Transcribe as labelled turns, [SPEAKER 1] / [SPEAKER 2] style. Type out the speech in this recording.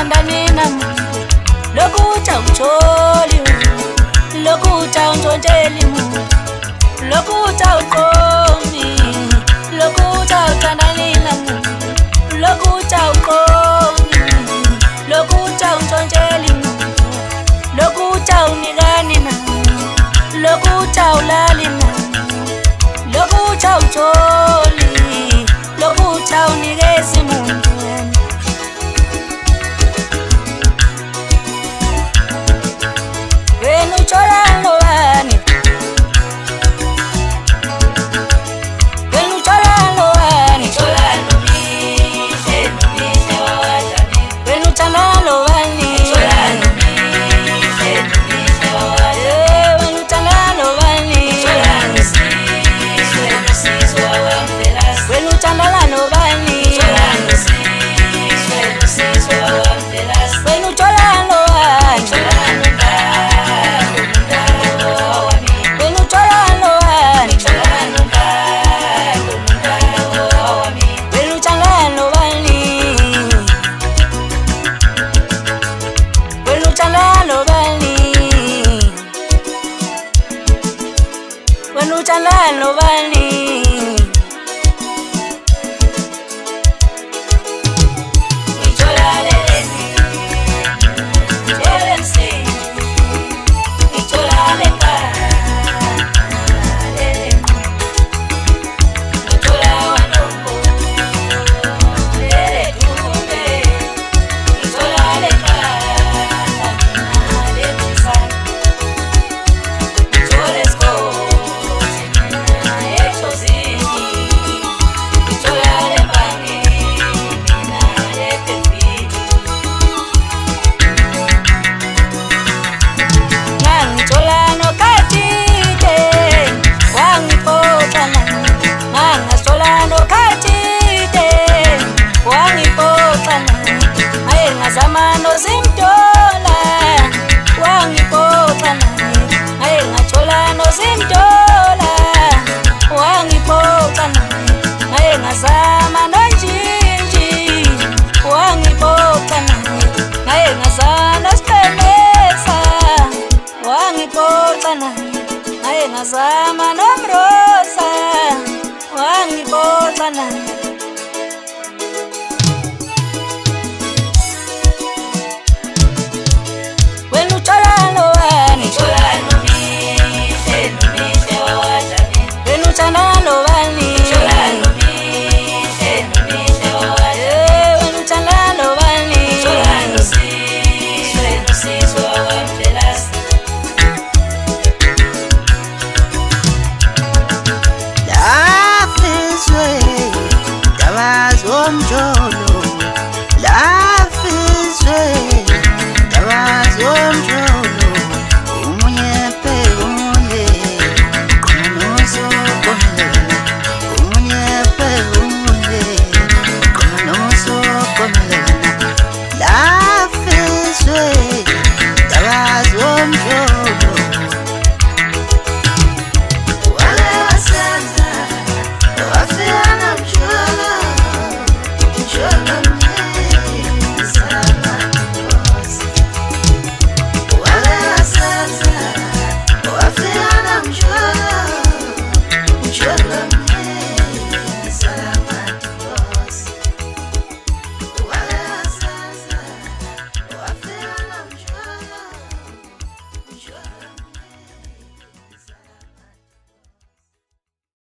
[SPEAKER 1] awuthandanina lokuta utholi lokuta untonteli lokuta uqomi lokuta uthandanina lokuta uqomi lokuta untonteli lokuta unikanina lokuta ulalina lokuta utholi lokuta unikezi muntu wena uthola lobani wena uthola lobani uthola nomishe wawajani wena uthanda lobani uthola nomishe wawajani wena uthanda lobani uthola nosizwe wawamfelasi wena uthanda lobani uthola nosizwe wawamfelasi wena uthola lobani Uthanda lobani ngithola leleni jelensi ngithola lekhaya leleni ngithola wanombo leledumbe ngithola lekhaya leleni ngithola esikole Zamano simto